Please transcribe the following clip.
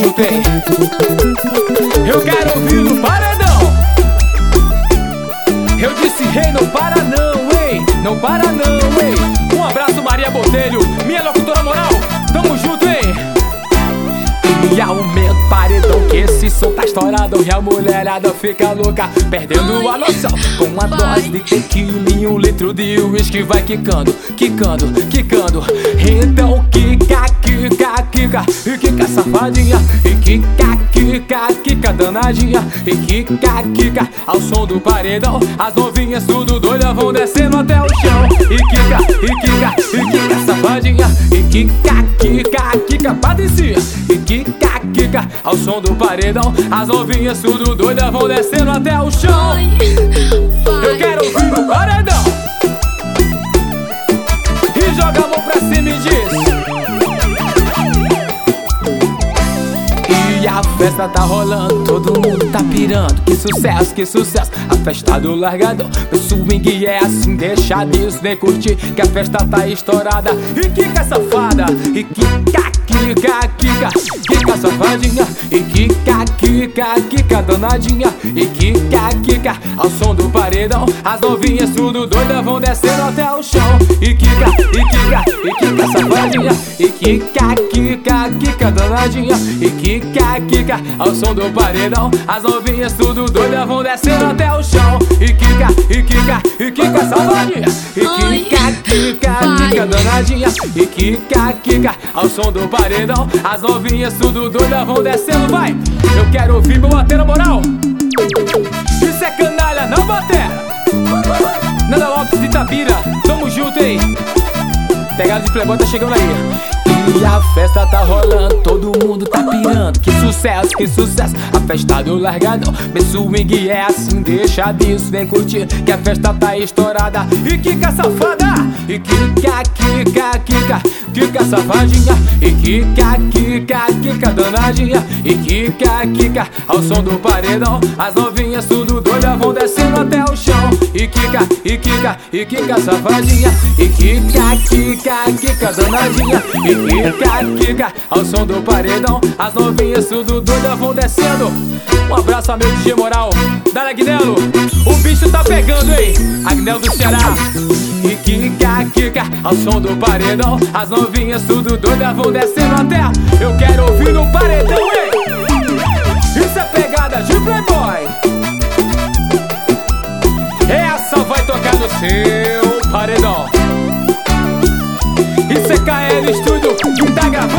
junto, hein? Eu quero ouvir no paredão. Eu disse rei, não para não, hein? Não para não, hein? Um abraço, Maria Botelho, minha locutora moral. Tamo junto, hein? E aumenta o paredão que esse som tá estourado. E a mulherada fica louca, perdendo a noção. Com uma dose de tequila e 1 litro de uísque vai quicando, quicando, quicando. Então quica, quica, quica, e quica safadinha. E quica, quica, quica danadinha. E quica, quica, ao som do paredão. As novinhas tudo doidas vão descendo até o chão. E quica, e quica, e quica safadinha. E quica, quica, quica patricinha. E quica, quica, ao som do paredão. As novinhas tudo doidas vão descendo até o chão. Eu quero ouvir no paredão. E joga a mão pra cima e diz: e a festa tá rolando, todo mundo tá pirando. Que sucesso, que sucesso, a festa do largadão. Meu swing é assim, deixa disso, vem curtir que a festa tá estourada. E quica safada, e quica, quica, quica, quica safadinha. E quica, quica, quica danadinha. E quica, quica, ao som do paredão. As novinhas tudo doidas vão descendo até o chão. E quica, e quica, e quica safadinha. E quica, quica, quica danadinha. E quica, quica, ao som do paredão. As novinhas tudo doidas vão descendo até o chão. E quica, e quica, e quica safadinha. E quica, quica, quica danadinha. E quica, quica, ao som do paredão. As novinhas tudo doidas vão descendo, vai. Eu quero ouvir meu batera moral. Isso é canalha, não batera. Nanda Lopes de Itabira, tamo junto, hein? Pegada de playboy tá chegando aí. E a festa tá rolando, todo mundo tá pirando. Que sucesso, que sucesso, a festa do largadão. Meu swing é assim, deixa disso, vem curtir que a festa tá estourada. E quica safada, e quica, quica, quica, quica safadinha. E quica, quica, quica danadinha. E quica, quica, ao som do paredão. As novinhas tudo doidas vão descendo até o chão. E quica, e quica, e quica safadinha. E quica, quica, quica danadinha. E quica, quica, ao som do paredão. As novinhas tudo doidas vão descendo. Um abraço a meu DJ moral, Dale Agnello, o bicho tá pegando, hein? Agnello do Ceará. E quica, quica, ao som do paredão. As novinhas tudo doidas vão descendo até. Eu quero ouvir no paredão, hein? Isso é pegada de playboy. Essa vai tocar no seu paredão. Isso é KL Studio, quem tá gravando